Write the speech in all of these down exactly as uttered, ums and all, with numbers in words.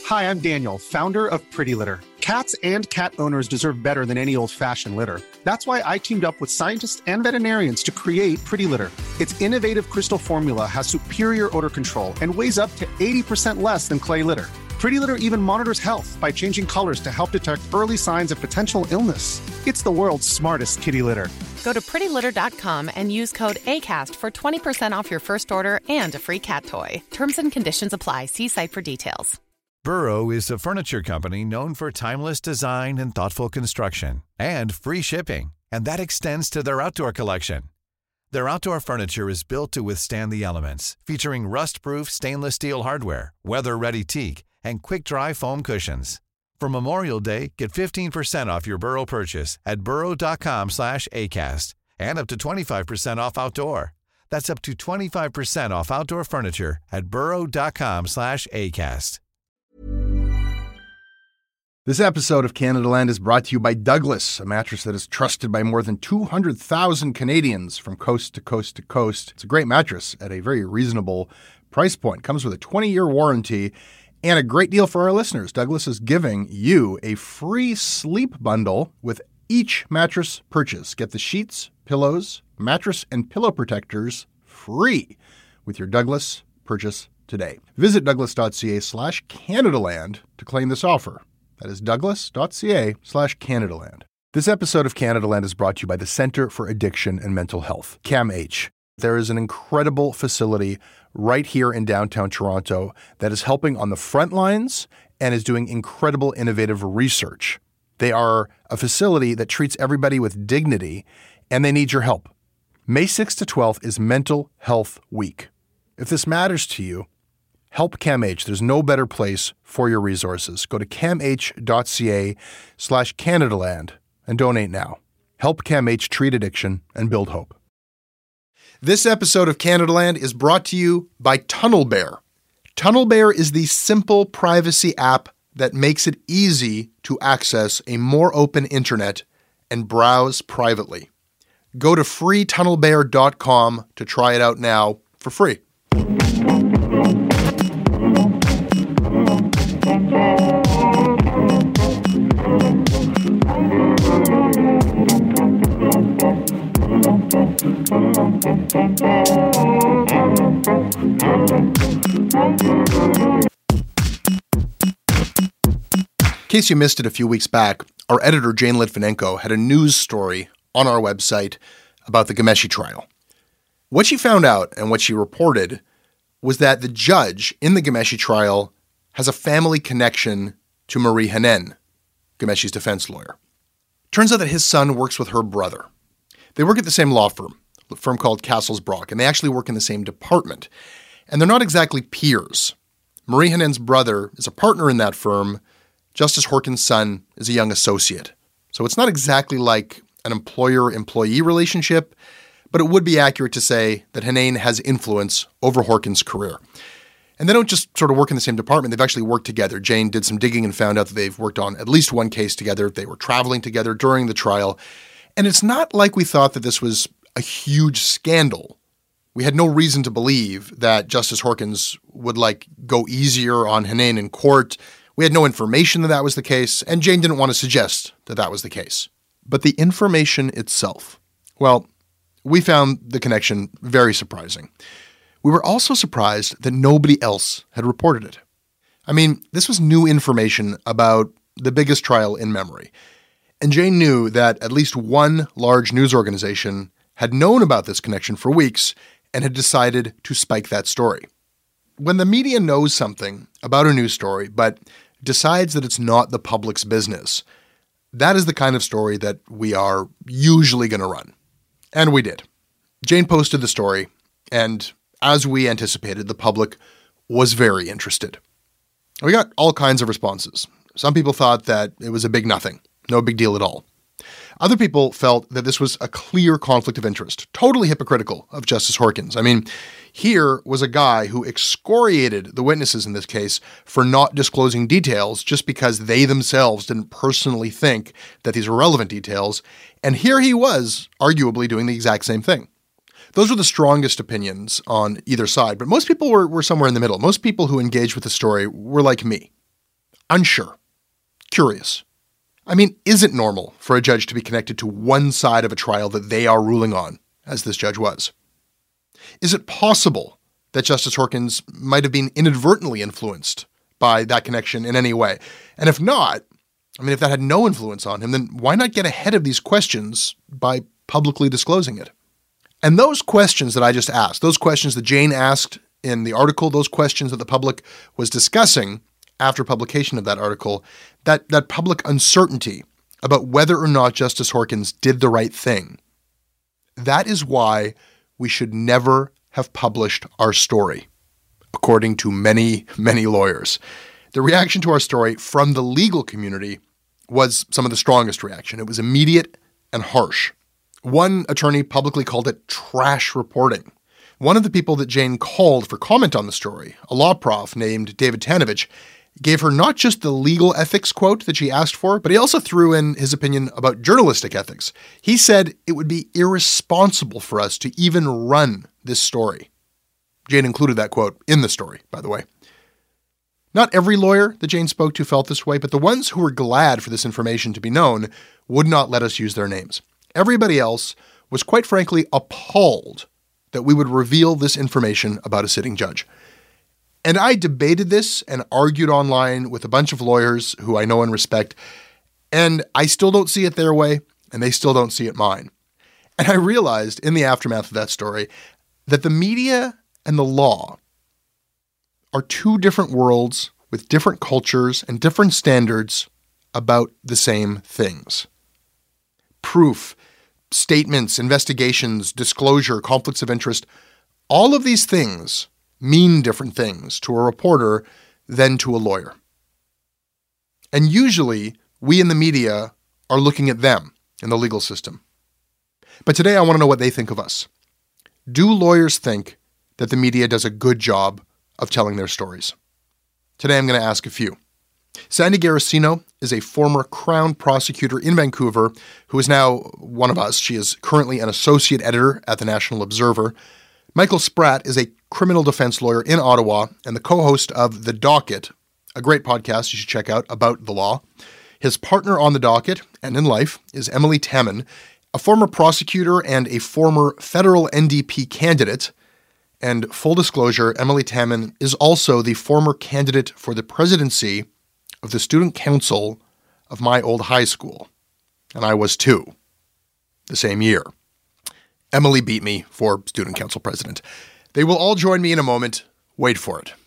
Hi, I'm Daniel, founder of Pretty Litter. Cats and cat owners deserve better than any old-fashioned litter. That's why I teamed up with scientists and veterinarians to create Pretty Litter. Its innovative crystal formula has superior odor control and weighs up to eighty percent less than clay litter. Pretty Litter even monitors health by changing colors to help detect early signs of potential illness. It's the world's smartest kitty litter. Go to pretty litter dot com and use code ACAST for twenty percent off your first order and a free cat toy. Terms and conditions apply. See site for details. Burrow is a furniture company known for timeless design and thoughtful construction and free shipping, and that extends to their outdoor collection. Their outdoor furniture is built to withstand the elements, featuring rust-proof stainless steel hardware, weather-ready teak, and quick-dry foam cushions. For Memorial Day, get fifteen percent off your Burrow purchase at burrow dot com slash acast and up to twenty-five percent off outdoor. That's up to twenty-five percent off outdoor furniture at burrow dot com slash acast. This episode of Canada Land is brought to you by Douglas, a mattress that is trusted by more than two hundred thousand Canadians from coast to coast to coast. It's a great mattress at a very reasonable price point. Comes with a twenty-year warranty and a great deal for our listeners. Douglas is giving you a free sleep bundle with each mattress purchase. Get the sheets, pillows, mattress, and pillow protectors free with your Douglas purchase today. Visit douglas.ca slash Canadaland to claim this offer. That is douglas.ca slash Canadaland. This episode of Canada Land is brought to you by the Centre for Addiction and Mental Health, CAMH. There is an incredible facility right here in downtown Toronto that is helping on the front lines and is doing incredible innovative research. They are a facility that treats everybody with dignity, and they need your help. May sixth to twelfth is Mental Health Week. If this matters to you, help CAMH. There's no better place for your resources. Go to camh.ca slash Canadaland and donate now. Help CAMH treat addiction and build hope. This episode of Canada Land is brought to you by TunnelBear. TunnelBear is the simple privacy app that makes it easy to access a more open internet and browse privately. Go to free tunnel bear dot com to try it out now for free. In case you missed it a few weeks back, our editor Jane Litvinenko had a news story on our website about the Ghomeshi trial. What she found out and what she reported was that the judge in the Ghomeshi trial has a family connection to Marie Henein, Ghomeshi's defense lawyer. Turns out that his son works with her brother. They work at the same law firm, a firm called Cassels Brock, and they actually work in the same department. And they're not exactly peers. Marie Henein's brother is a partner in that firm. Justice Horkin's son is a young associate. So it's not exactly like an employer-employee relationship, but it would be accurate to say that Henein has influence over Horkin's career. And they don't just sort of work in the same department. They've actually worked together. Jane did some digging and found out that they've worked on at least one case together. They were traveling together during the trial. And it's not like we thought that this was a huge scandal. We had no reason to believe that Justice Horkins would, like, go easier on Henein in court. We had no information that that was the case, and Jane didn't want to suggest that that was the case. But the information itself, well, we found the connection very surprising. We were also surprised that nobody else had reported it. I mean, this was new information about the biggest trial in memory. And Jane knew that at least one large news organization had known about this connection for weeks and had decided to spike that story. When the media knows something about a news story, but decides that it's not the public's business, that is the kind of story that we are usually going to run. And we did. Jane posted the story, and as we anticipated, the public was very interested. We got all kinds of responses. Some people thought that it was a big nothing, no big deal at all. Other people felt that this was a clear conflict of interest, totally hypocritical of Justice Horkins. I mean, here was a guy who excoriated the witnesses in this case for not disclosing details just because they themselves didn't personally think that these were relevant details. And here he was, arguably doing the exact same thing. Those were the strongest opinions on either side, but most people were, were somewhere in the middle. Most people who engaged with the story were like me. unsure, curious. I mean, is it normal for a judge to be connected to one side of a trial that they are ruling on, as this judge was? Is it possible that Justice Horkins might have been inadvertently influenced by that connection in any way? And if not, I mean, if that had no influence on him, then why not get ahead of these questions by publicly disclosing it? And those questions that I just asked, those questions that Jane asked in the article, those questions that the public was discussing after publication of that article, that, that public uncertainty about whether or not Justice Horkins did the right thing, that is why we should never have published our story, according to many, many lawyers. The reaction to our story from the legal community was some of the strongest reaction. It was immediate and harsh. One attorney publicly called it trash reporting. One of the people that Jane called for comment on the story, a law prof named David Tanovich, gave her not just the legal ethics quote that she asked for, but he also threw in his opinion about journalistic ethics. He said it would be irresponsible for us to even run this story. Jane included that quote in the story, by the way. Not every lawyer that Jane spoke to felt this way, but the ones who were glad for this information to be known would not let us use their names. Everybody else was quite frankly appalled that we would reveal this information about a sitting judge. And I debated this and argued online with a bunch of lawyers who I know and respect, and I still don't see it their way, and they still don't see it mine. And I realized in the aftermath of that story that the media and the law are two different worlds with different cultures and different standards about the same things. Proof, statements, investigations, disclosure, conflicts of interest, all of these things mean different things to a reporter than to a lawyer. And usually, we in the media are looking at them in the legal system. But today I want to know what they think of us. Do lawyers think that the media does a good job of telling their stories? Today I'm going to ask a few. Sandy Garacino is a former Crown prosecutor in Vancouver who is now one of us. She is currently an associate editor at the National Observer. Michael Spratt is a criminal defense lawyer in Ottawa and the co-host of The Docket, a great podcast you should check out about the law. His partner on The Docket and in life is Emily Taman, a former prosecutor and a former federal N D P candidate. And full disclosure, Emily Taman is also the former candidate for the presidency of the student council of my old high school. And I was too, the same year. Emily beat me for student council president. They will all join me in a moment. Wait for it.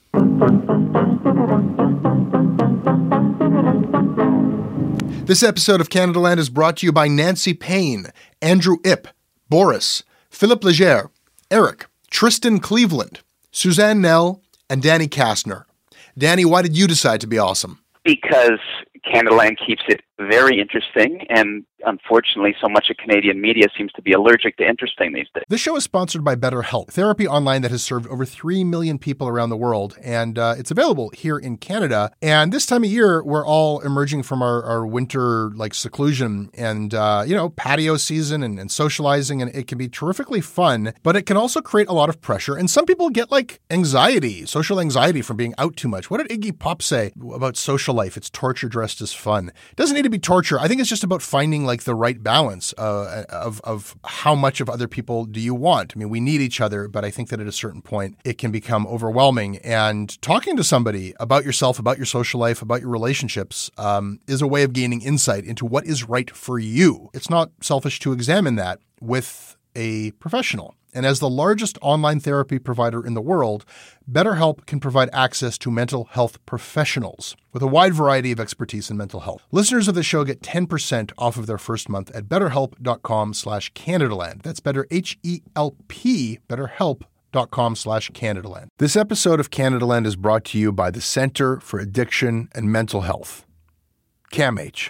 This episode of Canadaland is brought to you by Nancy Payne, Andrew Ip, Boris, Philip Leger, Eric, Tristan Cleveland, Suzanne Nell, and Danny Kastner. Danny, why did you decide to be awesome? Because Canadaland keeps it very interesting, and unfortunately, so much of Canadian media seems to be allergic to interesting these days. This show is sponsored by BetterHelp, therapy online that has served over three million people around the world, and uh, it's available here in Canada. And this time of year, we're all emerging from our, our winter like seclusion and, uh, you know, patio season and, and socializing, and it can be terrifically fun, but it can also create a lot of pressure. And some people get like anxiety, social anxiety from being out too much. What did Iggy Pop say about social life? It's torture dressed as fun. It doesn't need to be torture. I think it's just about finding like the right balance uh, of of how much of other people do you want. I mean, we need each other, but I think that at a certain point it can become overwhelming. And talking to somebody about yourself, about your social life, about your relationships um, is a way of gaining insight into what is right for you. It's not selfish to examine that with a professional. And as the largest online therapy provider in the world, BetterHelp can provide access to mental health professionals with a wide variety of expertise in mental health. Listeners of the show get ten percent off of their first month at betterhelp.com slash Canadaland. That's better, H E L P, betterhelp.com slash Canadaland. This episode of Canadaland is brought to you by the Center for Addiction and Mental Health, CAMH.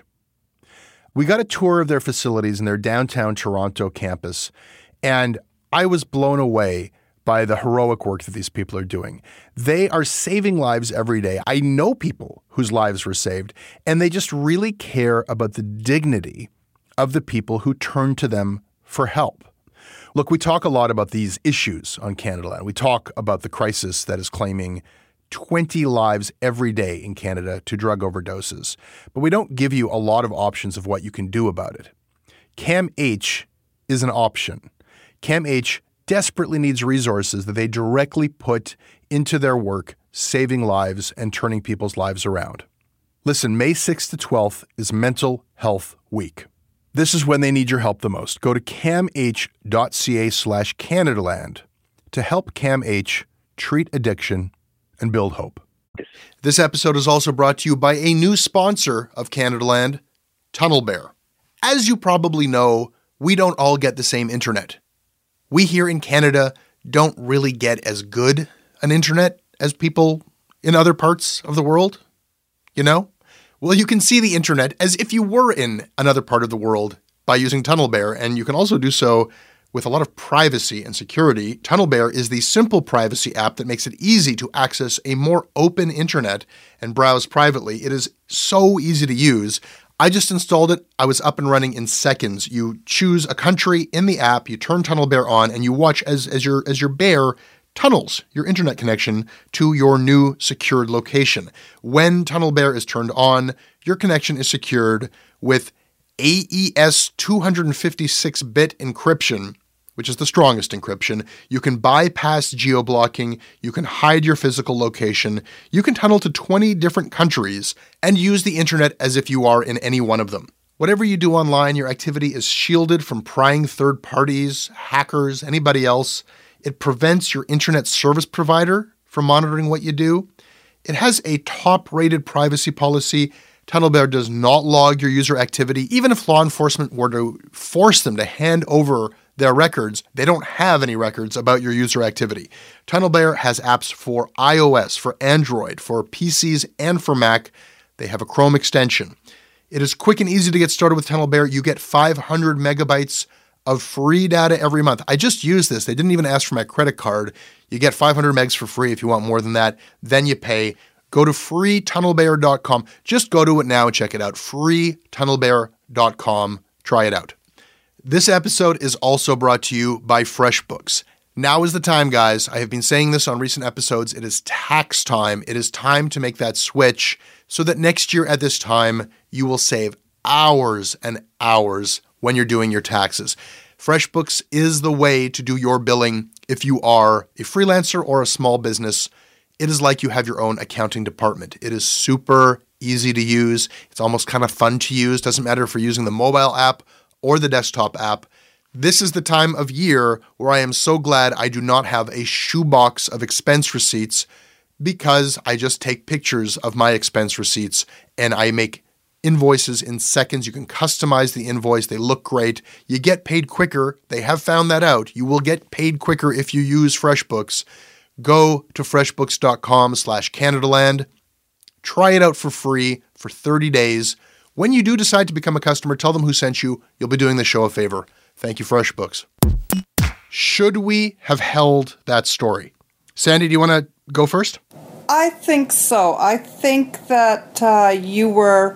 We got a tour of their facilities in their downtown Toronto campus, and I was blown away by the heroic work that these people are doing. They are saving lives every day. I know people whose lives were saved, and they just really care about the dignity of the people who turn to them for help. Look, we talk a lot about these issues on Canadaland. We talk about the crisis that is claiming twenty lives every day in Canada to drug overdoses, but we don't give you a lot of options of what you can do about it. CAMH is an option. CAMH desperately needs resources that they directly put into their work, saving lives and turning people's lives around. Listen, May sixth to twelfth is Mental Health Week. This is when they need your help the most. Go to camh.ca slash Canadaland to help CAMH treat addiction and build hope. This episode is also brought to you by a new sponsor of Canadaland, TunnelBear. As you probably know, we don't all get the same internet. We here in Canada don't really get as good an internet as people in other parts of the world, you know? Well, you can see the internet as if you were in another part of the world by using TunnelBear, and you can also do so with a lot of privacy and security. TunnelBear is the simple privacy app that makes it easy to access a more open internet and browse privately. It is so easy to use. I just installed it. I was up and running in seconds. You choose a country in the app, you turn TunnelBear on, and you watch as, as your as your bear tunnels your internet connection to your new secured location. When TunnelBear is turned on, your connection is secured with A E S two fifty-six bit encryption, which is the strongest encryption. You can bypass geo-blocking, you can hide your physical location, you can tunnel to twenty different countries and use the internet as if you are in any one of them. Whatever you do online, your activity is shielded from prying third parties, hackers, anybody else. It prevents your internet service provider from monitoring what you do. It has a top-rated privacy policy. TunnelBear does not log your user activity. Even if law enforcement were to force them to hand over their records, they don't have any records about your user activity. TunnelBear has apps for iOS, for Android, for P Cs, and for Mac. They have a Chrome extension. It is quick and easy to get started with TunnelBear. You get five hundred megabytes of free data every month. I just used this. They didn't even ask for my credit card. You get five hundred megs for free. If you want more than that, then you pay. Go to free tunnel bear dot com. Just go to it now and check it out. free tunnel bear dot com. Try it out. This episode is also brought to you by FreshBooks. Now is the time, guys. I have been saying this on recent episodes. It is tax time. It is time to make that switch so that next year at this time, you will save hours and hours when you're doing your taxes. FreshBooks is the way to do your billing if you are a freelancer or a small business. It is like you have your own accounting department. It is super easy to use. It's almost kind of fun to use. Doesn't matter if you're using the mobile app or the desktop app. This is the time of year where I am so glad I do not have a shoebox of expense receipts, because I just take pictures of my expense receipts and I make invoices in seconds. You can customize the invoice. They look great. You get paid quicker. They have found that out. You will get paid quicker if you use FreshBooks. Go to freshbooks.com slash Canadaland. Try it out for free for thirty days. When you do decide to become a customer, tell them who sent you. You'll be doing the show a favor. Thank you, FreshBooks. Should we have held that story? Sandy, do you want to go first? I think so. I think that uh, you were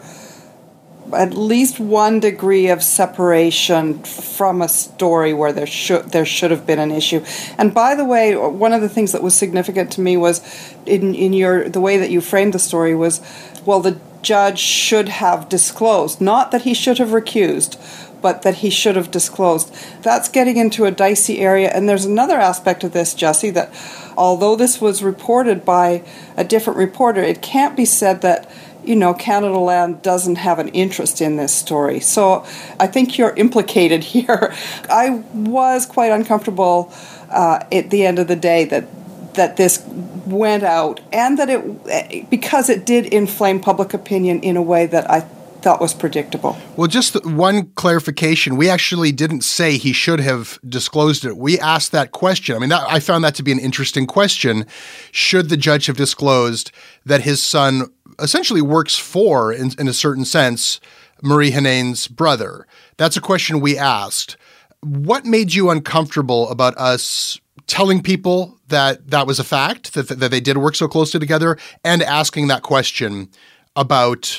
at least one degree of separation from a story where there should there should have been an issue. And by the way, one of the things that was significant to me was in in your the way that you framed the story was, well, the judge should have disclosed, not that he should have recused, but that he should have disclosed. That's getting into a dicey area. And there's another aspect of this, Jesse, that although this was reported by a different reporter, it can't be said that, you know, Canadaland doesn't have an interest in this story. So I think you're implicated here. I was quite uncomfortable uh, at the end of the day that that this went out, and that it, because it did inflame public opinion in a way that I thought was predictable. Well, just one clarification. We actually didn't say he should have disclosed it. We asked that question. I mean, that, I found that to be an interesting question. Should the judge have disclosed that his son essentially works for, in, in a certain sense, Marie-Henéne's brother? That's a question we asked. What made you uncomfortable about us telling people that that was a fact, that, that they did work so closely together, and asking that question about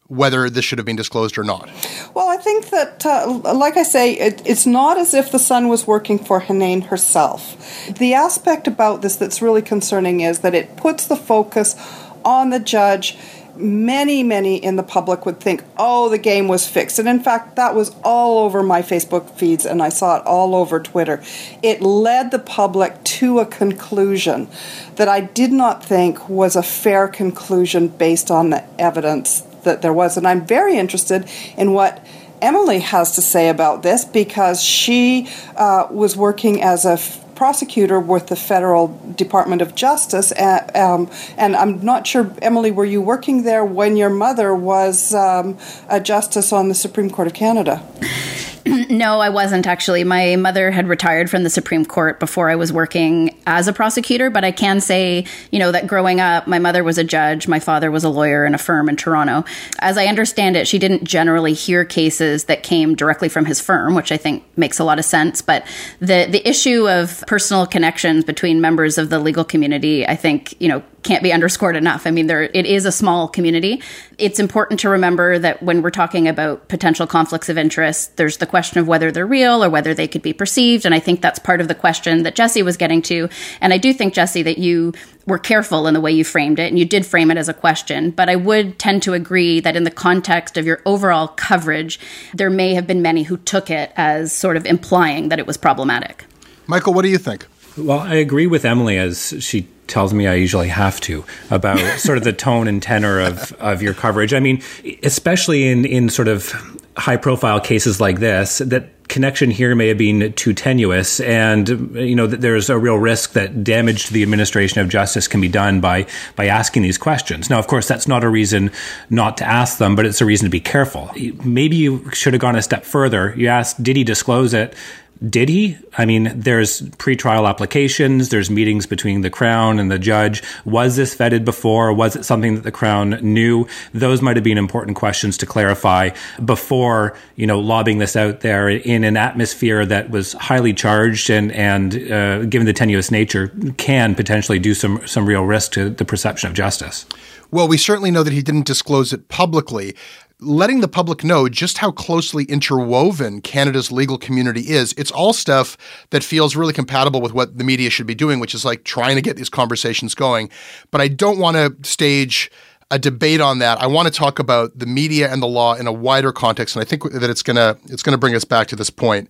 whether this should have been disclosed or not? Well, I think that, uh, like I say, it, it's not as if the son was working for Hanane herself. The aspect about this that's really concerning is that it puts the focus on the judge. Many, many in the public would think, oh, the game was fixed. And in fact, that was all over my Facebook feeds, and I saw it all over Twitter. It led the public to a conclusion that I did not think was a fair conclusion based on the evidence that there was. And I'm very interested in what Emily has to say about this, because she uh, was working as a f- prosecutor with the Federal Department of Justice, and, um, and I'm not sure, Emily, were you working there when your mother was um, a justice on the Supreme Court of Canada? No, I wasn't actually. My mother had retired from the Supreme Court before I was working as a prosecutor, but I can say, you know, that growing up, my mother was a judge, my father was a lawyer in a firm in Toronto. As I understand it, she didn't generally hear cases that came directly from his firm, which I think makes a lot of sense. But the, the issue of personal connections between members of the legal community, I think, you know, can't be underscored enough. I mean, there it is a small community. It's important to remember that when we're talking about potential conflicts of interest, there's the question of whether they're real or whether they could be perceived. And I think that's part of the question that Jesse was getting to. And I do think, Jesse, that you were careful in the way you framed it, and you did frame it as a question. But I would tend to agree that in the context of your overall coverage, there may have been many who took it as sort of implying that it was problematic. Michael, what do you think? Well, I agree with Emily, as she tells me I usually have to, about sort of the tone and tenor of, of your coverage. I mean, especially in, in sort of high-profile cases like this, that connection here may have been too tenuous, and you know there's a real risk that damage to the administration of justice can be done by by asking these questions. Now, of course, that's not a reason not to ask them, but it's a reason to be careful. Maybe you should have gone a step further. You asked, did he disclose it? Did he? I mean, there's pretrial applications, there's meetings between the Crown and the judge. Was this vetted before? Was it something that the Crown knew? Those might have been important questions to clarify before, you know, lobbing this out there in an atmosphere that was highly charged and, and uh, given the tenuous nature, can potentially do some, some real risk to the perception of justice. Well, we certainly know that he didn't disclose it publicly. Letting the public know just how closely interwoven Canada's legal community is. It's all stuff that feels really compatible with what the media should be doing, which is like trying to get these conversations going. But I don't want to stage a debate on that. I want to talk about the media and the law in a wider context, and I think that it's gonna it's gonna bring us back to this point.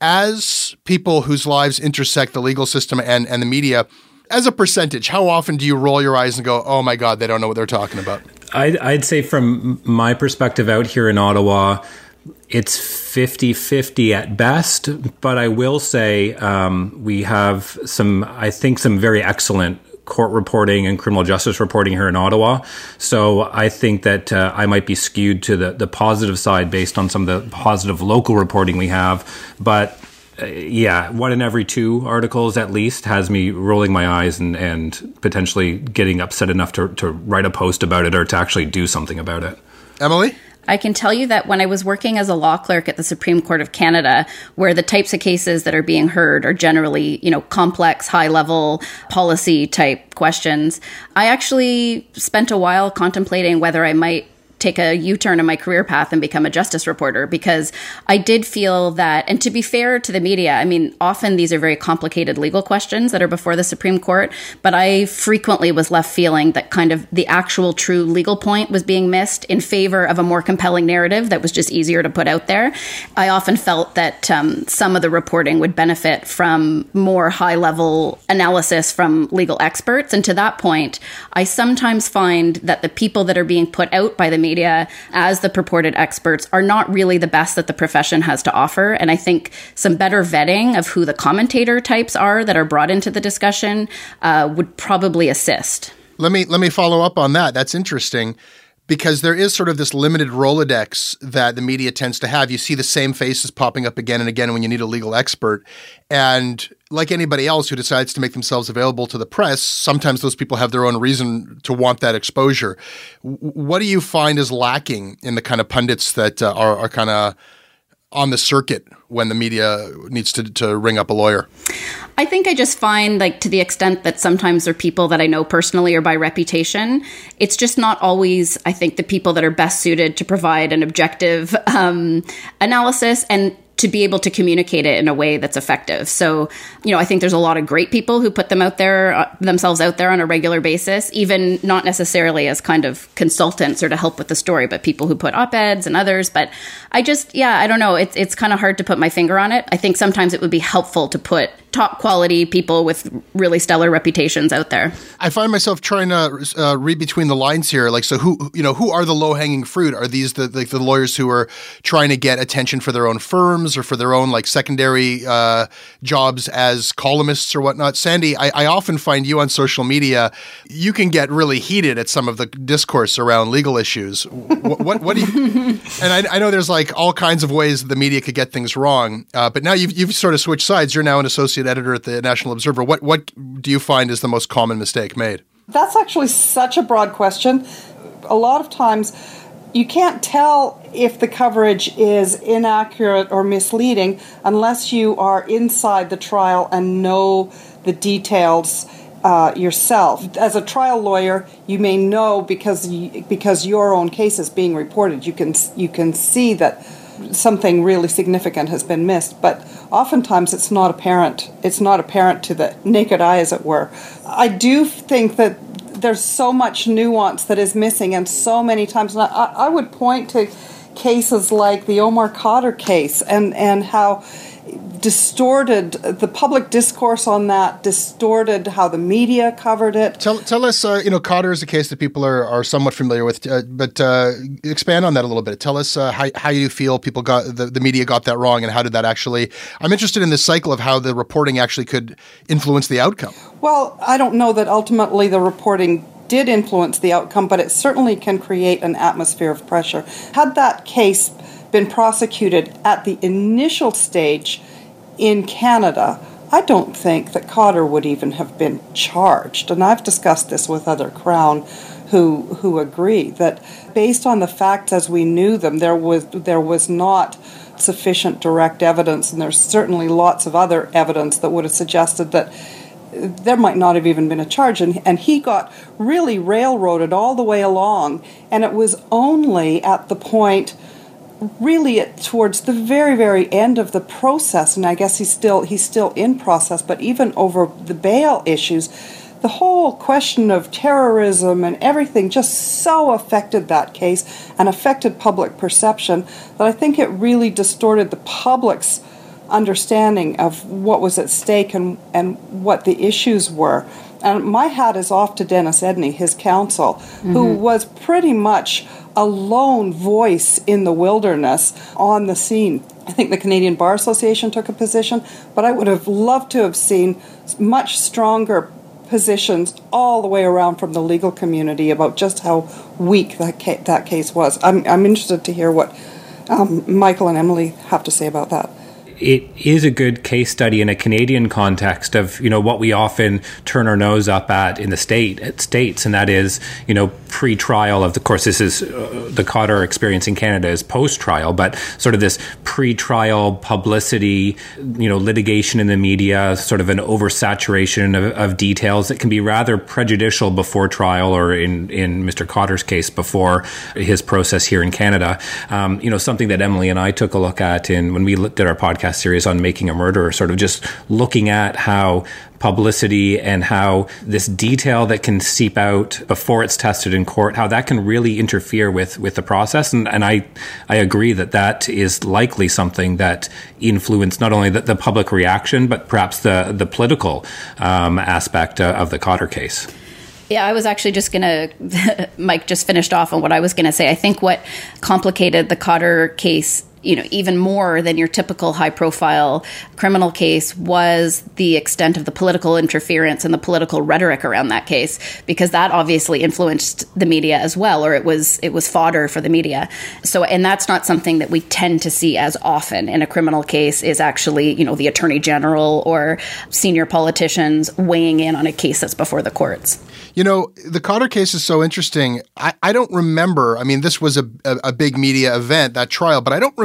As people whose lives intersect the legal system and, and the media, as a percentage, how often do you roll your eyes and go, oh my God, they don't know what they're talking about? I'd, I'd say from my perspective out here in Ottawa, it's fifty-fifty at best. But I will say um, we have some, I think, some very excellent court reporting and criminal justice reporting here in Ottawa. So I think that uh, I might be skewed to the, the positive side based on some of the positive local reporting we have. But uh, yeah, one in every two articles at least has me rolling my eyes and, and potentially getting upset enough to, to write a post about it or to actually do something about it. Emily? I can tell you that when I was working as a law clerk at the Supreme Court of Canada, where the types of cases that are being heard are generally, you know, complex, high-level policy type questions, I actually spent a while contemplating whether I might take a U-turn in my career path and become a justice reporter, because I did feel that, and to be fair to the media, I mean, often these are very complicated legal questions that are before the Supreme Court, but I frequently was left feeling that kind of the actual true legal point was being missed in favor of a more compelling narrative that was just easier to put out there. I often felt that um, some of the reporting would benefit from more high-level analysis from legal experts, and to that point, I sometimes find that the people that are being put out by the media media as the purported experts are not really the best that the profession has to offer. And I think some better vetting of who the commentator types are that are brought into the discussion uh, would probably assist. Let me let me follow up on that. That's interesting, because there is sort of this limited Rolodex that the media tends to have. You see the same faces popping up again and again when you need a legal expert. And like anybody else who decides to make themselves available to the press, sometimes those people have their own reason to want that exposure. W- what do you find is lacking in the kind of pundits that uh, are, are kind of on the circuit when the media needs to, to ring up a lawyer? I think I just find, like, to the extent that sometimes they're people that I know personally or by reputation, it's just not always, I think, the people that are best suited to provide an objective um, analysis and to be able to communicate it in a way that's effective. So, you know, I think there's a lot of great people who put them out there, uh, themselves out there on a regular basis, even not necessarily as kind of consultants or to help with the story, but people who put op-eds and others. But I just, yeah, I don't know. It's, it's kind of hard to put my finger on it. I think sometimes it would be helpful to put top quality people with really stellar reputations out there. I find myself trying to uh, read between the lines here. Like, so who, you know, who are the low hanging fruit? Are these the, like the lawyers who are trying to get attention for their own firms or for their own like secondary uh, jobs as columnists or whatnot? Sandy, I, I often find you on social media, you can get really heated at some of the discourse around legal issues. What, what, what do you, and I, I know there's like all kinds of ways the media could get things wrong, uh, but now you've, you've sort of switched sides. You're now an associate editor at the National Observer. What what do you find is the most common mistake made? That's actually such a broad question. A lot of times you can't tell if the coverage is inaccurate or misleading unless you are inside the trial and know the details uh, yourself. As a trial lawyer, you may know because you, because your own case is being reported. You can you can see that something really significant has been missed, but oftentimes it's not apparent. It's not apparent to the naked eye, as it were. I do think that there's so much nuance that is missing, and so many times, and I, I would point to cases like the Omar Khadr case and, and how distorted the public discourse on that, distorted how the media covered it. Tell tell us, uh, you know, Khadr is a case that people are, are somewhat familiar with, uh, but uh, expand on that a little bit. Tell us uh, how how you feel people got the, the media got that wrong, and how did that actually? I'm interested in this cycle of how the reporting actually could influence the outcome. Well, I don't know that ultimately the reporting did influence the outcome, but it certainly can create an atmosphere of pressure. Had that case been prosecuted at the initial stage in Canada, I don't think that Khadr would even have been charged. And I've discussed this with other Crown who who agree that based on the facts as we knew them, there was there was not sufficient direct evidence, and there's certainly lots of other evidence that would have suggested that there might not have even been a charge. And, and he got really railroaded all the way along, and it was only at the point really at, towards the very, very end of the process, and I guess he's still he's still in process, but even over the bail issues, the whole question of terrorism and everything just so affected that case and affected public perception that I think it really distorted the public's understanding of what was at stake and, and what the issues were. And my hat is off to Dennis Edney, his counsel, mm-hmm. who was pretty much a lone voice in the wilderness on the scene. I think the Canadian Bar Association took a position, but I would have loved to have seen much stronger positions all the way around from the legal community about just how weak that ca- that case was. I'm I'm interested to hear what um, Michael and Emily have to say about that. It is a good case study in a Canadian context of, you know, what we often turn our nose up at in the state at states, and that is, you know, pre-trial of, of course, this is uh, the Khadr experience in Canada is post-trial, but sort of this pre-trial publicity, you know, litigation in the media, sort of an oversaturation of, of details that can be rather prejudicial before trial, or in, in Mister Khadr's case, before his process here in Canada. Um, you know, something that Emily and I took a look at in when we did our podcast series on Making a Murderer, sort of just looking at how publicity and how this detail that can seep out before it's tested in court, how that can really interfere with, with the process. And, and I, I agree that that is likely something that influenced not only the, the public reaction, but perhaps the, the political um, aspect uh, of the Khadr case. Yeah, I was actually just going to, Mike just finished off on what I was going to say. I think what complicated the Khadr case, you know, even more than your typical high-profile criminal case was the extent of the political interference and the political rhetoric around that case, because that obviously influenced the media as well, or it was it was fodder for the media. So, and that's not something that we tend to see as often in a criminal case, is actually, you know, the attorney general or senior politicians weighing in on a case that's before the courts. You know, the Khadr case is so interesting. I, I don't remember, I mean, this was a, a, a big media event, that trial, but I don't remember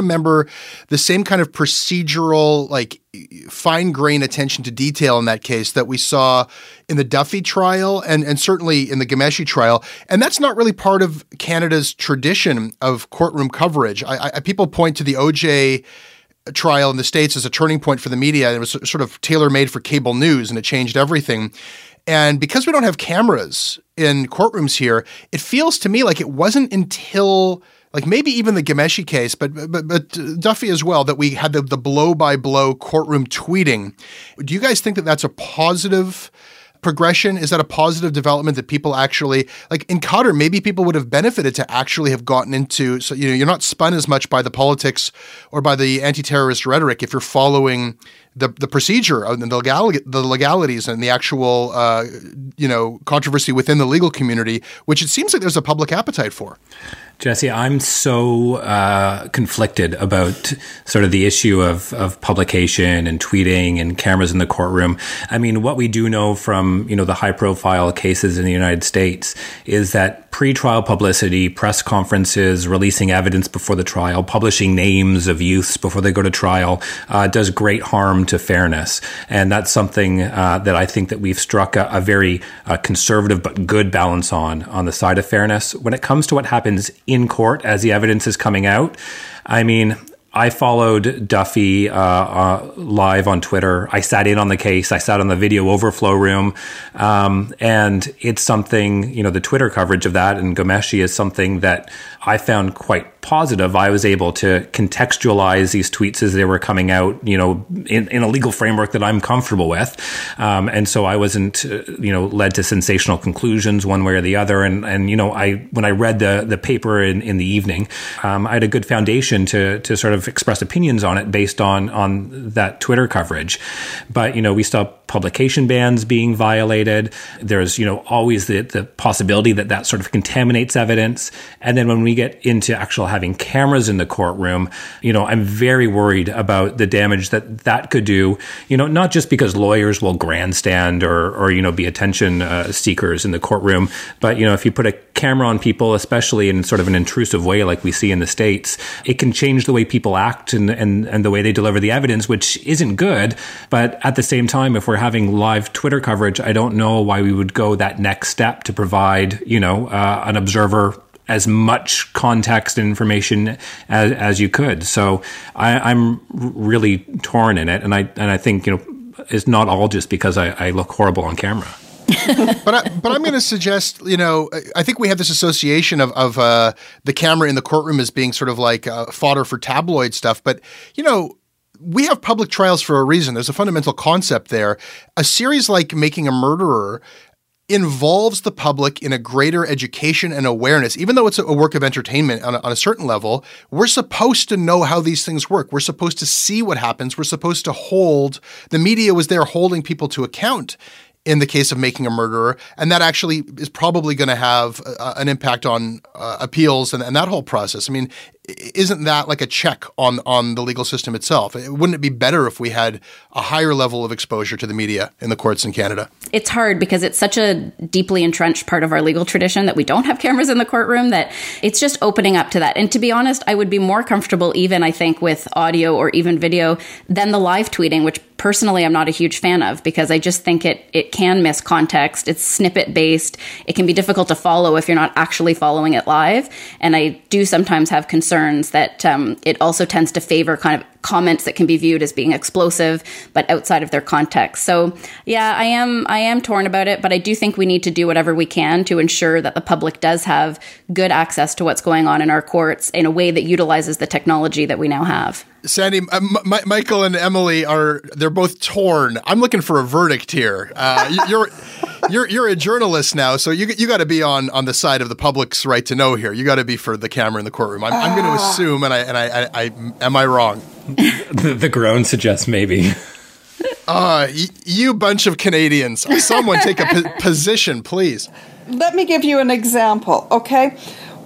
remember the same kind of procedural, like fine-grained attention to detail in that case that we saw in the Duffy trial and, and certainly in the Ghomeshi trial. And that's not really part of Canada's tradition of courtroom coverage. I, I, people point to the O J trial in the States as a turning point for the media. It was sort of tailor-made for cable news, and it changed everything. And because we don't have cameras in courtrooms here, it feels to me like it wasn't until like maybe even the Ghomeshi case, but but but Duffy as well, that we had the, the blow-by-blow courtroom tweeting. Do you guys think that that's a positive progression? Is that a positive development that people actually, like in Khadr, maybe people would have benefited to actually have gotten into, so you know, you're not spun as much by the politics or by the anti-terrorist rhetoric if you're following the the procedure and the, legal, the legalities and the actual, uh, you know, controversy within the legal community, which it seems like there's a public appetite for. Jesse, I'm so uh, conflicted about sort of the issue of, of publication and tweeting and cameras in the courtroom. I mean, what we do know from, you know, the high profile cases in the United States is that pre-trial publicity, press conferences, releasing evidence before the trial, publishing names of youths before they go to trial, uh, does great harm to fairness. And that's something uh, that I think that we've struck a, a very uh, conservative but good balance on, on the side of fairness. When it comes to what happens in court as the evidence is coming out, I mean, I followed Duffy uh, uh, live on Twitter. I sat in on the case. I sat on the video overflow room. Um, and it's something, you know, the Twitter coverage of that and Ghomeshi is something that I found quite positive. I was able to contextualize these tweets as they were coming out, you know, in, in a legal framework that I'm comfortable with. Um, and so I wasn't, uh, you know, led to sensational conclusions one way or the other. And, and you know, I when I read the the paper in, in the evening, um, I had a good foundation to to sort of express opinions on it based on on that Twitter coverage. But, you know, we saw publication bans being violated. There's, you know, always the, the possibility that that sort of contaminates evidence. And then when we get into actual having cameras in the courtroom, you know, I'm very worried about the damage that that could do, you know, not just because lawyers will grandstand or, or you know, be attention uh, seekers in the courtroom, but, you know, if you put a camera on people, especially in sort of an intrusive way like we see in the States, it can change the way people act and, and, and the way they deliver the evidence, which isn't good. But at the same time, if we're having live Twitter coverage, I don't know why we would go that next step to provide, you know, uh, an observer as much context and information as, as you could. So I, I'm really torn in it. And I, and I think, you know, it's not all just because I, I look horrible on camera. but I, but I'm going to suggest, you know, I think we have this association of of uh, the camera in the courtroom as being sort of like uh, fodder for tabloid stuff. But, you know, we have public trials for a reason. There's a fundamental concept there. A series like Making a Murderer involves the public in a greater education and awareness. Even though it's a work of entertainment on a, on a certain level, we're supposed to know how these things work. We're supposed to see what happens. We're supposed to hold – the media was there holding people to account in the case of Making a Murderer, and that actually is probably going to have uh, an impact on uh, appeals and, and that whole process. I mean, isn't that like a check on on the legal system itself? Wouldn't it be better if we had a higher level of exposure to the media in the courts in Canada? It's hard because it's such a deeply entrenched part of our legal tradition that we don't have cameras in the courtroom, that it's just opening up to that. And to be honest, I would be more comfortable even, I think, with audio or even video than the live tweeting, which personally I'm not a huge fan of because I just think it it can miss context. It's snippet based. It can be difficult to follow if you're not actually following it live. And I do sometimes have concerns that um, it also tends to favor kind of comments that can be viewed as being explosive, but outside of their context. So yeah, I am I am torn about it, but I do think we need to do whatever we can to ensure that the public does have good access to what's going on in our courts in a way that utilizes the technology that we now have. Sandy, uh, M- Michael and Emily are, they're both torn. I'm looking for a verdict here. Uh, you're you're you're a journalist now, so you you got to be on, on the side of the public's right to know here. You got to be for the camera in the courtroom. I'm, I'm going to assume, and I and I, I, I am I wrong? the, the groan suggests maybe. Uh, y- you bunch of Canadians. Someone take a po- position, please. Let me give you an example, okay?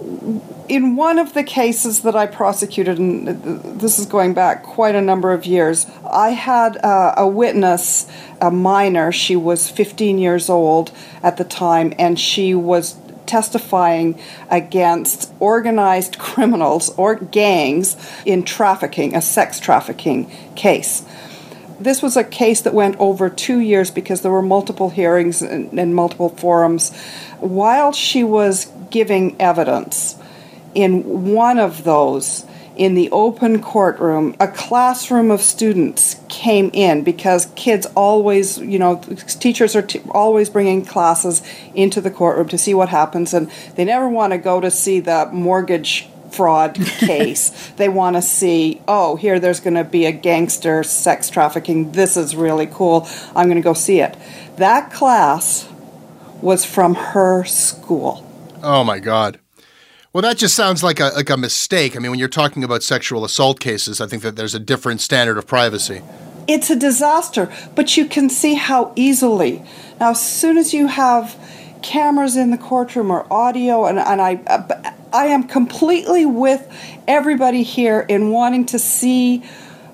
In one of the cases that I prosecuted, and this is going back quite a number of years, I had uh, a witness, a minor. She was fifteen years old at the time, and she was testifying against organized criminals or gangs in trafficking, a sex trafficking case. This was a case that went over two years because there were multiple hearings and, and multiple forums. While she was giving evidence in one of those, in the open courtroom, a classroom of students came in because kids always, you know, teachers are t- always bringing classes into the courtroom to see what happens, and they never want to go to see the mortgage fraud case. They want to see, oh, here there's going to be a gangster sex trafficking. This is really cool. I'm going to go see it. That class was from her school. Oh, my God. Well, that just sounds like a like a mistake. I mean, when you're talking about sexual assault cases, I think that there's a different standard of privacy. It's a disaster, but you can see how easily. Now, as soon as you have cameras in the courtroom or audio, and, and I, I am completely with everybody here in wanting to see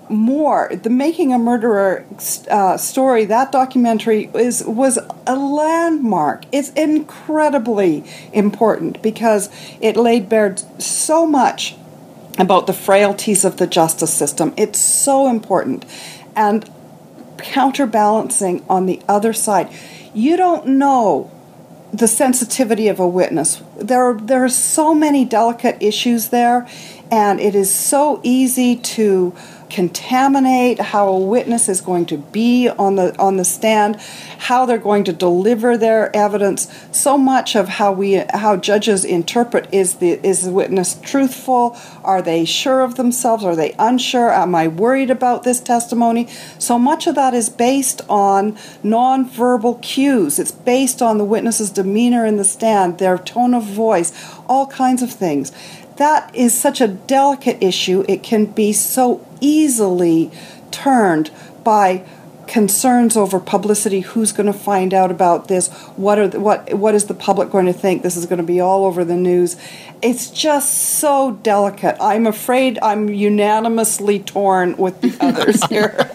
more. The Making a Murderer uh, story, that documentary is was a landmark. It's incredibly important because it laid bare so much about the frailties of the justice system. It's so important. And counterbalancing on the other side, you don't know the sensitivity of a witness. There are, there are so many delicate issues there, and it is so easy to contaminate how a witness is going to be on the on the stand, how they're going to deliver their evidence. So much of how we how judges interpret is the is the witness truthful? Are they sure of themselves? Are they unsure? Am I worried about this testimony? So much of that is based on nonverbal cues. It's based on the witness's demeanor in the stand, their tone of voice, all kinds of things. That is such a delicate issue. It can be so easily turned by concerns over publicity. Who's going to find out about this? What are the, what what is the public going to think? This is going to be all over the news. It's just so delicate. I'm afraid I'm unanimously torn with the others here.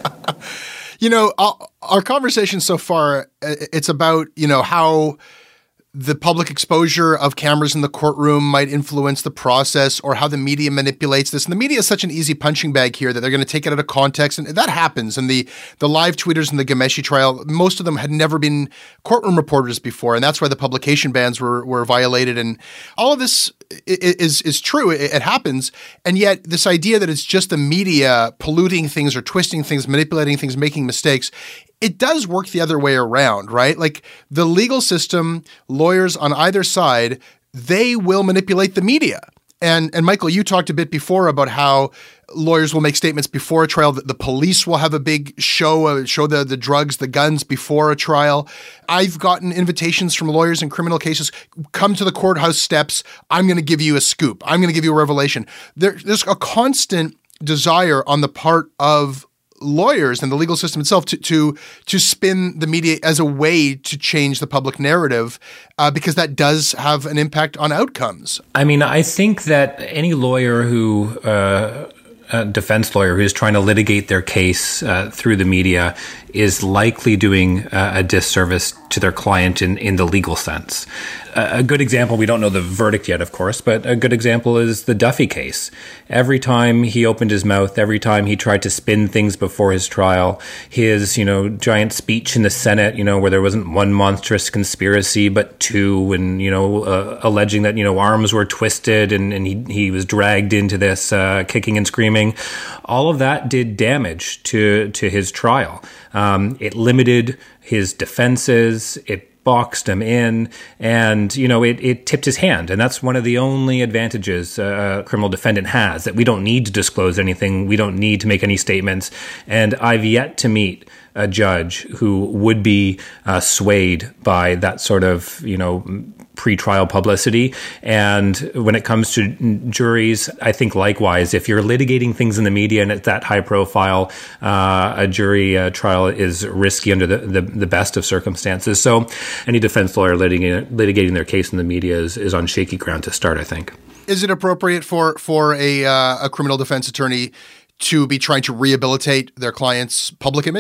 You know, our conversation so far, it's about, you know, how the public exposure of cameras in the courtroom might influence the process, or how the media manipulates this. And the media is such an easy punching bag here that they're going to take it out of context. And that happens. And the, the live tweeters in the Ghomeshi trial, most of them had never been courtroom reporters before. And that's why the publication bans were, were violated. And all of this is, is true. It, it happens. And yet this idea that it's just the media polluting things or twisting things, manipulating things, making mistakes, it does work the other way around, right? Like the legal system, lawyers on either side, they will manipulate the media. And and Michael, you talked a bit before about how lawyers will make statements before a trial, that the police will have a big show, uh, show the, the drugs, the guns before a trial. I've gotten invitations from lawyers in criminal cases, come to the courthouse steps, I'm going to give you a scoop, I'm going to give you a revelation. There, there's a constant desire on the part of lawyers and the legal system itself to to to spin the media as a way to change the public narrative, uh, because that does have an impact on outcomes. I mean, I think that any lawyer who, uh, a defense lawyer who is trying to litigate their case uh, through the media is likely doing uh, a disservice to their client in, in the legal sense. A, a good example, we don't know the verdict yet, of course, but a good example is the Duffy case. Every time he opened his mouth, every time he tried to spin things before his trial, his, you know, giant speech in the Senate, you know, where there wasn't one monstrous conspiracy, but two, and, you know, uh, alleging that, you know, arms were twisted and, and he, he was dragged into this uh, kicking and screaming. All of that did damage to, to his trial. Um, it limited his defenses, it boxed him in, and, you know, it, it tipped his hand. And that's one of the only advantages a criminal defendant has, that we don't need to disclose anything, we don't need to make any statements. And I've yet to meet a judge who would be uh, swayed by that sort of, you know, pre-trial publicity. And when it comes to juries, I think likewise, if you're litigating things in the media and it's that high profile, uh, a jury uh, trial is risky under the, the, the best of circumstances. So any defense lawyer litigating, litigating their case in the media is, is on shaky ground to start, I think. Is it appropriate for, for a, uh, a criminal defense attorney to be trying to rehabilitate their client's public image?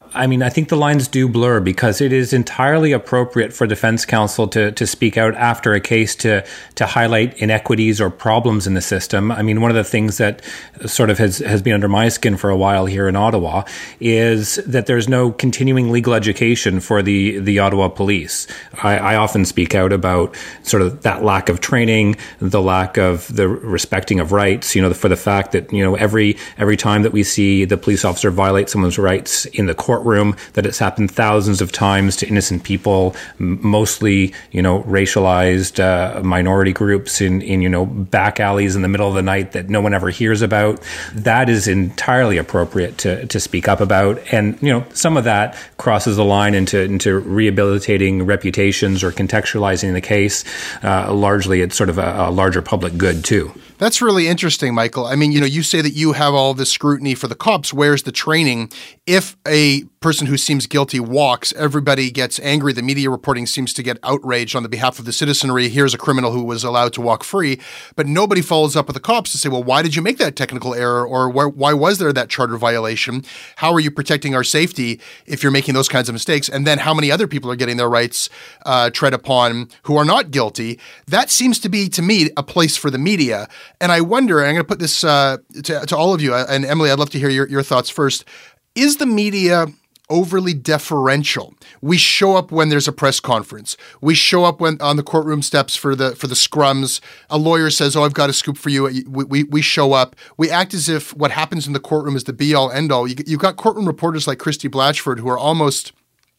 I mean, I think the lines do blur because it is entirely appropriate for defense counsel to to speak out after a case to to highlight inequities or problems in the system. I mean, one of the things that sort of has, has been under my skin for a while here in Ottawa is that there's no continuing legal education for the, the Ottawa police. I, I often speak out about sort of that lack of training, the lack of the respecting of rights, you know, for the fact that, you know, every every time that we see the police officer violate someone's rights in the court room, that it's happened thousands of times to innocent people, mostly, you know, racialized uh, minority groups in, in, you know, back alleys in the middle of the night that no one ever hears about. That is entirely appropriate to, to speak up about. And, you know, some of that crosses the line into, into rehabilitating reputations or contextualizing the case. Uh, largely, it's sort of a, a larger public good, too. That's really interesting, Michael. I mean, you know, you say that you have all this scrutiny for the cops. Where's the training? If a person who seems guilty walks, everybody gets angry. The media reporting seems to get outraged on the behalf of the citizenry. Here's a criminal who was allowed to walk free. But nobody follows up with the cops to say, well, why did you make that technical error? Or why, why was there that charter violation? How are you protecting our safety if you're making those kinds of mistakes? And then how many other people are getting their rights uh, tread upon who are not guilty? That seems to be, to me, a place for the media. And I wonder, and I'm going to put this uh, to, to all of you, and Emily, I'd love to hear your, your thoughts first. Is the media overly deferential? We show up when there's a press conference. We show up when on the courtroom steps for the for the scrums. A lawyer says, oh, I've got a scoop for you. We, we, we show up. We act as if what happens in the courtroom is the be-all, end-all. You, you've got courtroom reporters like Christy Blatchford who are almost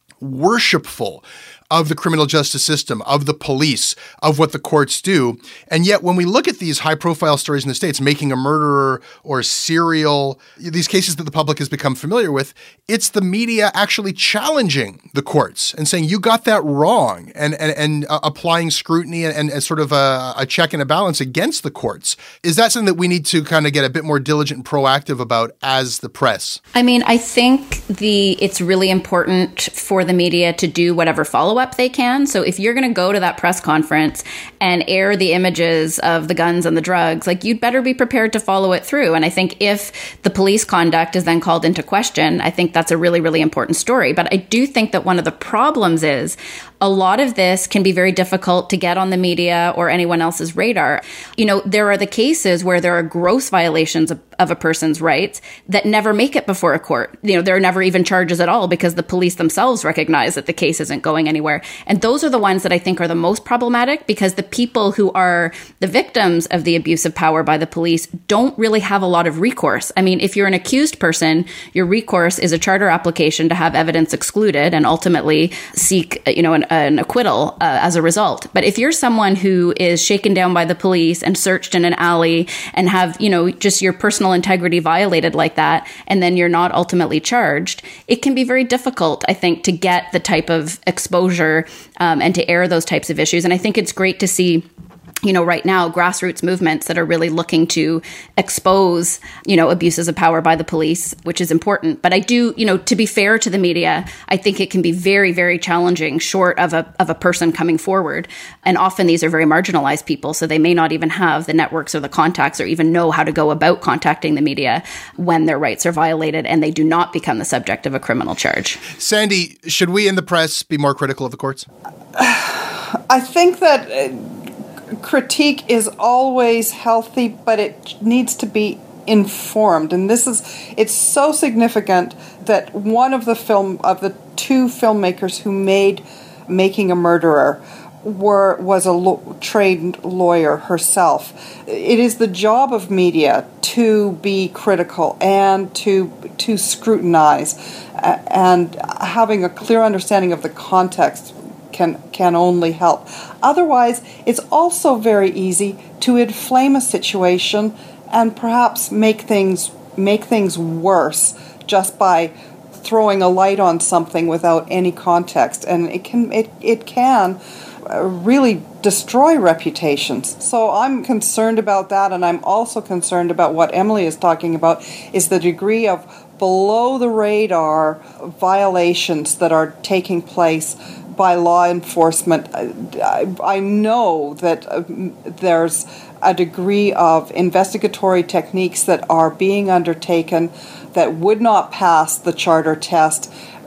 worshipful of the criminal justice system, of the police, of what the courts do. And yet when we look at these high-profile stories in the States, Making a Murderer or Serial, these cases that the public has become familiar with, it's the media actually challenging the courts and saying, you got that wrong, and and, and uh, applying scrutiny and, and sort of a, a check and a balance against the courts. Is that something that we need to kind of get a bit more diligent and proactive about as the press? I mean, I think the it's really important for the media to do whatever follow-up they can. So if you're going to go to that press conference and air the images of the guns and the drugs, like, you'd better be prepared to follow it through. And I think if the police conduct is then called into question, I think that's a really, really important story. But I do think that one of the problems is a lot of this can be very difficult to get on the media or anyone else's radar. You know, there are the cases where there are gross violations of, of a person's rights that never make it before a court. You know, there are never even charges at all because the police themselves recognize that the case isn't going anywhere. And those are the ones that I think are the most problematic, because the people who are the victims of the abuse of power by the police don't really have a lot of recourse. I mean, if you're an accused person, your recourse is a charter application to have evidence excluded and ultimately seek, you know, an, an acquittal uh, as a result. But if you're someone who is shaken down by the police and searched in an alley and have, you know, just your personal integrity violated like that, and then you're not ultimately charged, it can be very difficult, I think, to get the type of exposure um, and to air those types of issues. And I think it's great to see, you know, right now, grassroots movements that are really looking to expose, you know, abuses of power by the police, which is important. But I do, you know, to be fair to the media, I think it can be very, very challenging short of a of a person coming forward. And often these are very marginalized people, so they may not even have the networks or the contacts or even know how to go about contacting the media when their rights are violated and they do not become the subject of a criminal charge. Sandy, should we in the press be more critical of the courts? I think that Uh, critique is always healthy, but it needs to be informed. And this is, it's so significant that one of the film, of the two filmmakers who made Making a Murderer were, was a lo- trained lawyer herself. It is the job of media to be critical and to, to scrutinize, uh, and having a clear understanding of the context can can only help. Otherwise, it's also very easy to inflame a situation and perhaps make things make things worse just by throwing a light on something without any context, and it can it it can really destroy reputations. So I'm concerned about that, and I'm also concerned about what Emily is talking about, is the degree of below the radar violations that are taking place by law enforcement. I, I know that uh, there's a degree of investigatory techniques that are being undertaken that would not pass the charter test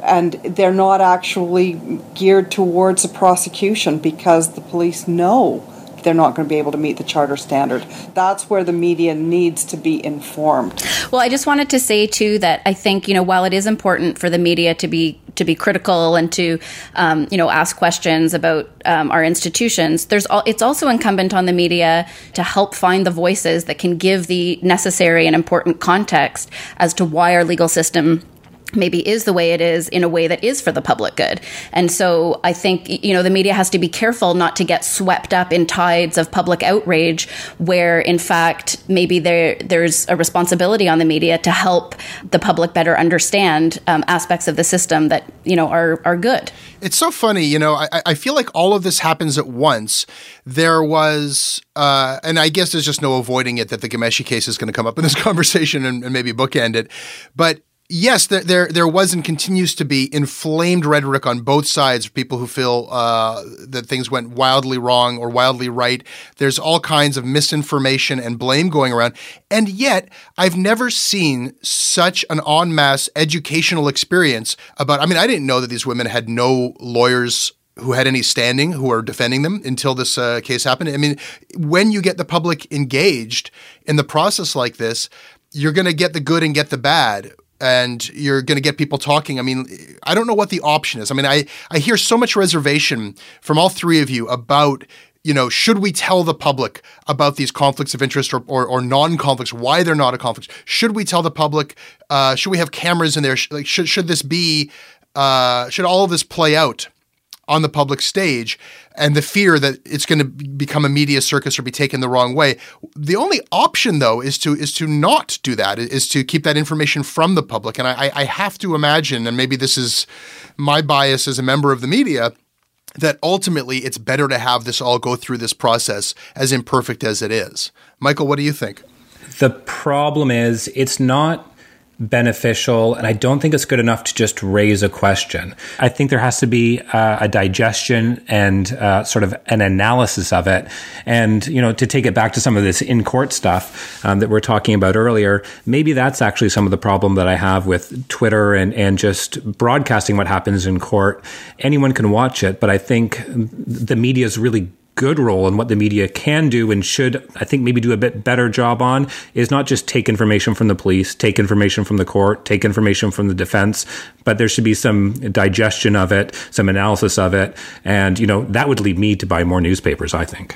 and they're not actually geared towards a prosecution because the police know they're not going to be able to meet the charter standard. That's where the media needs to be informed. Well, I just wanted to say too that I think, you know, while it is important for the media to be to be critical and to, um, you know, ask questions about um, our institutions, there's al- it's also incumbent on the media to help find the voices that can give the necessary and important context as to why our legal system maybe is the way it is in a way that is for the public good. And so I think, you know, the media has to be careful not to get swept up in tides of public outrage where, in fact, maybe there there's a responsibility on the media to help the public better understand um, aspects of the system that, you know, are, are good. It's so funny, you know, I, I feel like all of this happens at once. There was, uh, and I guess there's just no avoiding it that the Ghomeshi case is going to come up in this conversation and, and maybe bookend it. But yes, there, there there was and continues to be inflamed rhetoric on both sides, people who feel uh, that things went wildly wrong or wildly right. There's all kinds of misinformation and blame going around. And yet, I've never seen such an en masse educational experience about, I mean, I didn't know that these women had no lawyers who had any standing, who are defending them until this uh, case happened. I mean, when you get the public engaged in the process like this, you're going to get the good and get the bad. And you're going to get people talking. I mean, I don't know what the option is. I mean, I, I hear so much reservation from all three of you about, you know, should we tell the public about these conflicts of interest or, or, or non-conflicts, why they're not a conflict? Should we tell the public? Uh, should we have cameras in there? Like, should, should this be, uh, should all of this play out on the public stage, and the fear that it's going to become a media circus or be taken the wrong way? The only option, though, is to is to not do that, is to keep that information from the public. And I, I have to imagine, and maybe this is my bias as a member of the media, that ultimately it's better to have this all go through this process, as imperfect as it is. Michael, what do you think? The problem is it's not beneficial, and I don't think it's good enough to just raise a question. I think there has to be uh, a digestion and uh, sort of an analysis of it. And, you know, to take it back to some of this in-court stuff um, that we're talking about earlier, maybe that's actually some of the problem that I have with Twitter and, and just broadcasting what happens in court. Anyone can watch it, but I think the media is really good role and what the media can do and should, I think, maybe do a bit better job on is not just take information from the police, take information from the court, take information from the defense, but there should be some digestion of it, some analysis of it. And, you know, that would lead me to buy more newspapers, I think.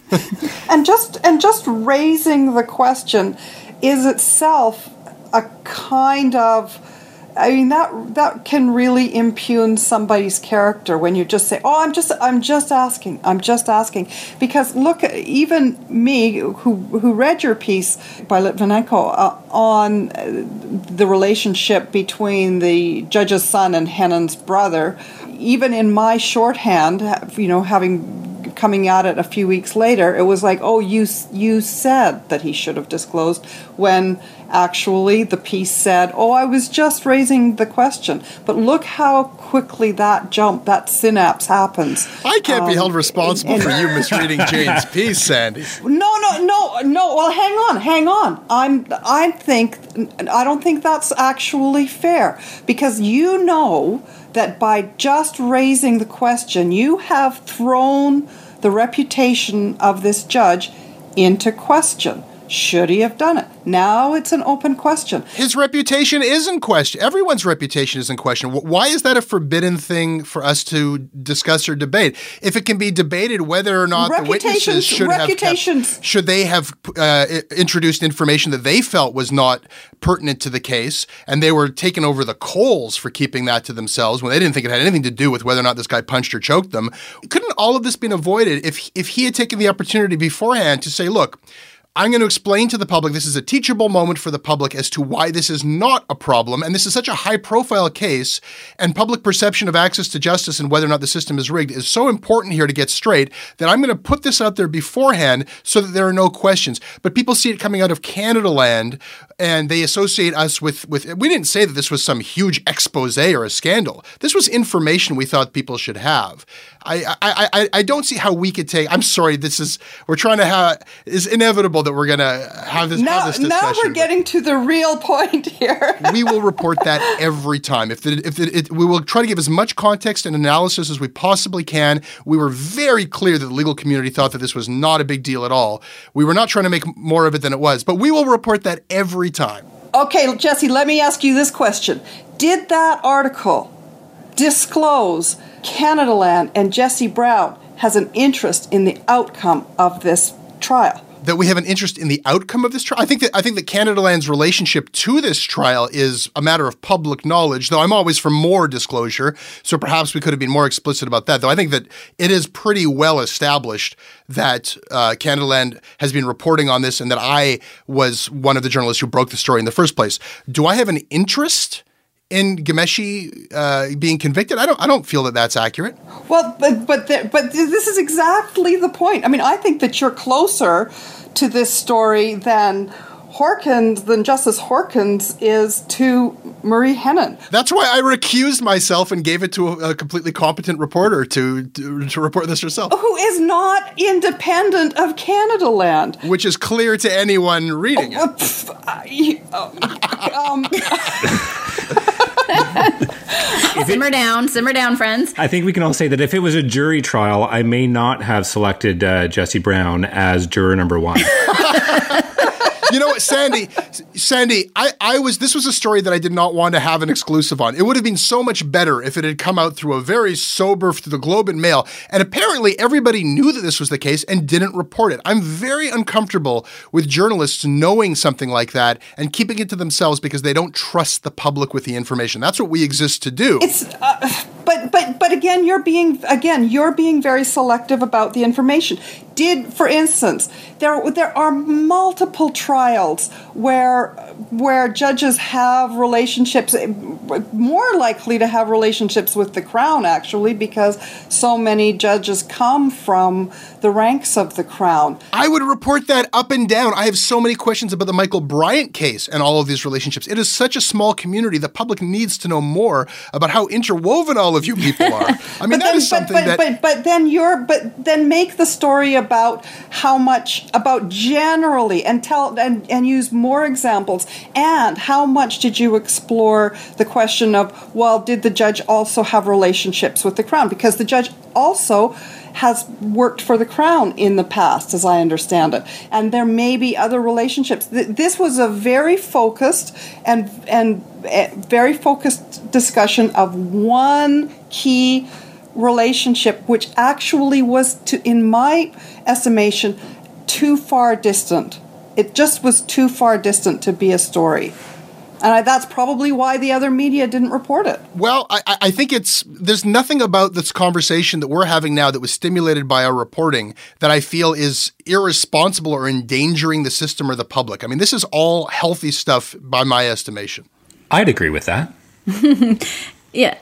and just and just raising the question is itself a kind of, I mean, that that can really impugn somebody's character when you just say, "Oh, I'm just I'm just asking. I'm just asking." Because look, even me, who who read your piece by Litvinenko uh, on the relationship between the judge's son and Hennon's brother, even in my shorthand, you know, having coming at it a few weeks later, it was like, oh, you you said that he should have disclosed, when actually the piece said, oh, I was just raising the question. But look how quickly that jump, that synapse happens. I can't um, be held responsible and, and, for you misreading Jane's piece, Sandy. No, no, no, no. Well, hang on, hang on. I'm, I think, I don't think that's actually fair, because you know that by just raising the question, you have thrown the reputation of this judge into question. Should he have done it? Now it's an open question. His reputation is in question. Everyone's reputation is in question. Why is that a forbidden thing for us to discuss or debate? If it can be debated whether or not the witnesses should have kept, should they have uh, introduced information that they felt was not pertinent to the case, and they were taken over the coals for keeping that to themselves when they didn't think it had anything to do with whether or not this guy punched or choked them. Couldn't all of this been avoided if if he had taken the opportunity beforehand to say, look, I'm going to explain to the public, this is a teachable moment for the public as to why this is not a problem, and this is such a high-profile case, and public perception of access to justice and whether or not the system is rigged is so important here to get straight that I'm going to put this out there beforehand so that there are no questions. But people see it coming out of Canada land, and they associate us with, with – we didn't say that this was some huge expose or a scandal. This was information we thought people should have. I, I, I, I don't see how we could take – I'm sorry, this is – we're trying to have – it's inevitable that we're going to have this, now, have this discussion. Now we're getting to the real point here. We will report that every time. If the, if the, it, we will try to give as much context and analysis as we possibly can. We were very clear that the legal community thought that this was not a big deal at all. We were not trying to make more of it than it was, but we will report that every time. Okay, Jesse, let me ask you this question. Did that article disclose Canadaland and Jesse Brown has an interest in the outcome of this trial? That we have an interest in the outcome of this trial? I think that I think that Canadaland's relationship to this trial is a matter of public knowledge, though I'm always for more disclosure, so perhaps we could have been more explicit about that. Though I think that it is pretty well established that uh, Canadaland has been reporting on this and that I was one of the journalists who broke the story in the first place. Do I have an interest in Ghomeshi uh, being convicted? I don't. I don't feel that that's accurate. Well, but but the, but this is exactly the point. I mean, I think that you're closer to this story than Horkins, than Justice Horkins is to Marie Henein. That's why I recused myself and gave it to a, a completely competent reporter to, to to report this herself, who is not independent of Canadaland, which is clear to anyone reading it. Uh, pff, I, uh, um, simmer down, simmer down, friends. I think we can all say that if it was a jury trial, I may not have selected uh, Jesse Brown as juror number one. You know what, Sandy, Sandy, I, I was, this was a story that I did not want to have an exclusive on. It would have been so much better if it had come out through a very sober, through the Globe and Mail. And apparently everybody knew that this was the case and didn't report it. I'm very uncomfortable with journalists knowing something like that and keeping it to themselves because they don't trust the public with the information. That's what we exist to do. It's, uh, but, but, but again, you're being, again, you're being very selective about the information. Did, for instance, there there are multiple trials where where judges have relationships, more likely to have relationships with the Crown, actually, because so many judges come from the ranks of the Crown. I would report that up and down. I have so many questions about the Michael Bryant case and all of these relationships. It is such a small community. The public needs to know more about how interwoven all of you people are. I mean, that then, is something but, but, that... But, but then you're... But then make the story about how much... About generally, and tell and, and use more examples. And how much did you explore the question of, well, did the judge also have relationships with the Crown? Because the judge also has worked for the Crown in the past, as I understand it. And there may be other relationships. This was a very focused and and very focused discussion of one key relationship, which actually was, to, in my estimation, too far distant. It just was too far distant to be a story. And I, that's probably why the other media didn't report it. Well, I, I think it's there's nothing about this conversation that we're having now that was stimulated by our reporting that I feel is irresponsible or endangering the system or the public. I mean, this is all healthy stuff by my estimation. I'd agree with that. Yeah.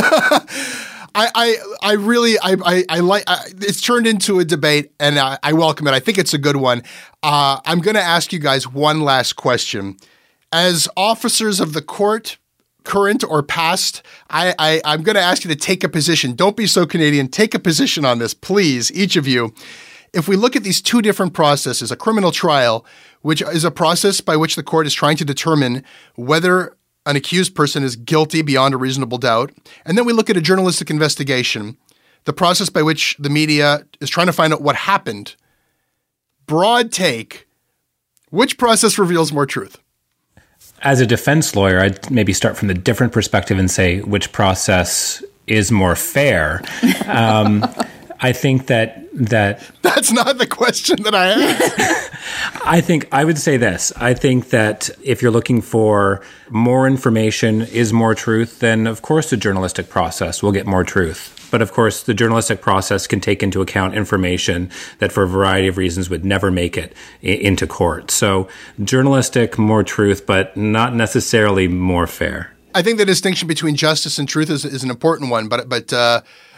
I, I, I really, I, I, I like, I, it's turned into a debate and I, I welcome it. I think it's a good one. Uh, I'm going to ask you guys one last question. As officers of the court, current or past, I, I, I'm going to ask you to take a position. Don't be so Canadian. Take a position on this, please, each of you. If we look at these two different processes, a criminal trial, which is a process by which the court is trying to determine whether an accused person is guilty beyond a reasonable doubt. And then we look at a journalistic investigation, the process by which the media is trying to find out what happened. Broad take, which process reveals more truth? As a defense lawyer, I'd maybe start from the different perspective and say which process is more fair. Um, I think that that that's not the question that I asked. I think I would say this. I think that if you're looking for more information is more truth, then of course the journalistic process will get more truth. But of course, the journalistic process can take into account information that for a variety of reasons would never make it I- into court. So journalistic, more truth, but not necessarily more fair. I think the distinction between justice and truth is, is an important one, but but uh,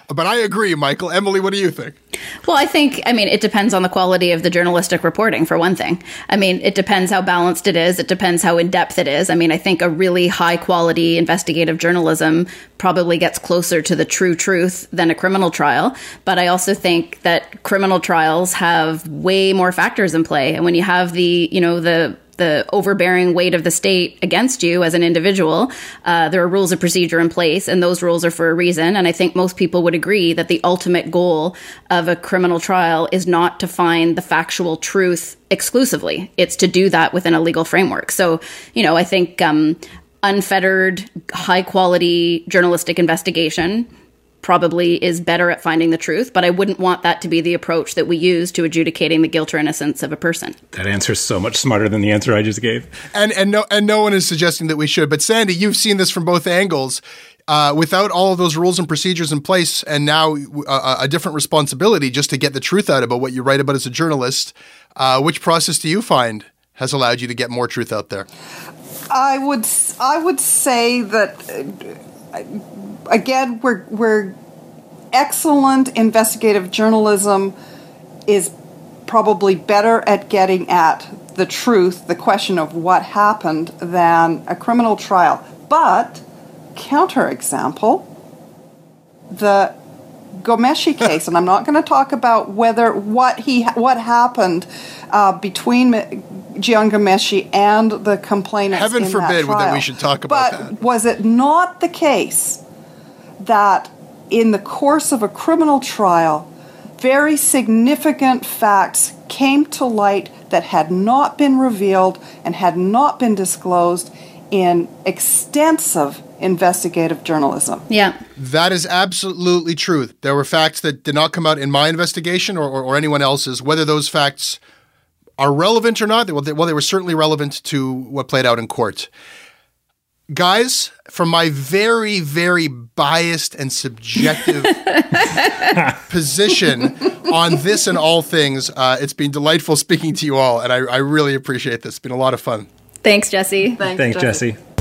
But I agree, Michael. Emily, what do you think? Well, I think, I mean, it depends on the quality of the journalistic reporting, for one thing. I mean, it depends how balanced it is. It depends how in-depth it is. I mean, I think a really high-quality investigative journalism probably gets closer to the true truth than a criminal trial. But I also think that criminal trials have way more factors in play. And when you have the, you know, the the overbearing weight of the state against you as an individual, uh, there are rules of procedure in place, and those rules are for a reason. And I think most people would agree that the ultimate goal of a criminal trial is not to find the factual truth exclusively. It's to do that within a legal framework. So, you know, I think um, unfettered, high-quality journalistic investigation probably is better at finding the truth, but I wouldn't want that to be the approach that we use to adjudicating the guilt or innocence of a person. That answer's so much smarter than the answer I just gave. And and no and no one is suggesting that we should. But Sandy, you've seen this from both angles. Uh, without all of those rules and procedures in place, and now uh, a different responsibility just to get the truth out about what you write about as a journalist, uh, which process do you find has allowed you to get more truth out there? I would I would say that. Uh, Again, we're, we're excellent investigative journalism is probably better at getting at the truth, the question of what happened, than a criminal trial. But, counterexample, the Ghomeshi case, and I'm not going to talk about whether what he what happened uh, between Jian Ghomeshi and the complainants. Heaven in forbid that, trial. that we should talk about but that. But was it not the case that in the course of a criminal trial, very significant facts came to light that had not been revealed and had not been disclosed in extensive investigative journalism? Yeah. That is absolutely true. There were facts that did not come out in my investigation or, or, or anyone else's. Whether those facts are relevant or not, well they, well, they were certainly relevant to what played out in court. Guys, from my very, very biased and subjective position on this and all things, uh, it's been delightful speaking to you all, and I, I really appreciate this. It's been a lot of fun. Thanks, Jesse. Thanks, Thanks Jesse. Jesse.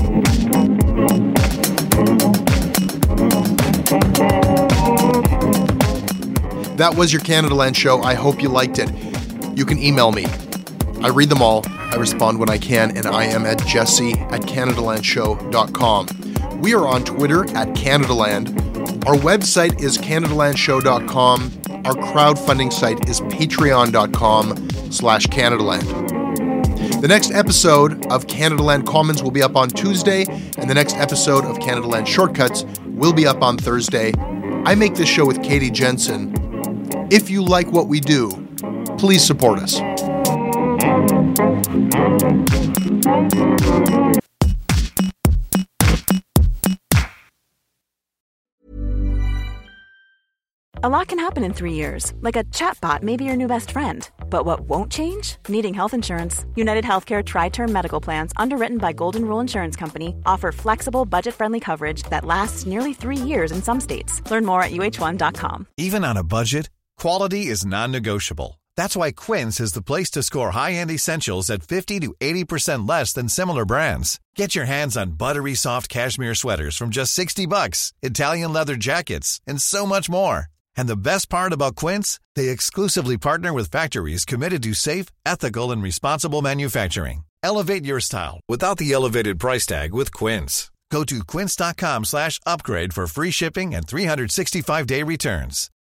That was your Canadaland show. I hope you liked it. You can email me. I read them all. I respond when I can, and I am at jesse at canadalandshow dot com. We are on Twitter at Canadaland. Our website is canadalandshow dot com. Our crowdfunding site is patreon dot com slash Canadaland. The next episode of Canadaland Commons will be up on Tuesday, and the next episode of Canadaland Shortcuts will be up on Thursday. I make this show with Katie Jensen. If you like what we do, please support us. A lot can happen in three years, like a chatbot may be your new best friend. But what won't change? Needing health insurance. United Healthcare Tri-Term Medical Plans, underwritten by Golden Rule Insurance Company, offer flexible, budget-friendly coverage that lasts nearly three years in some states. Learn more at U H one dot com. Even on a budget, quality is non-negotiable. That's why Quince is the place to score high-end essentials at fifty to eighty percent less than similar brands. Get your hands on buttery soft cashmere sweaters from just sixty bucks, Italian leather jackets, and so much more. And the best part about Quince, they exclusively partner with factories committed to safe, ethical, and responsible manufacturing. Elevate your style without the elevated price tag with Quince. Go to quince dot com slash upgrade for free shipping and three sixty-five day returns.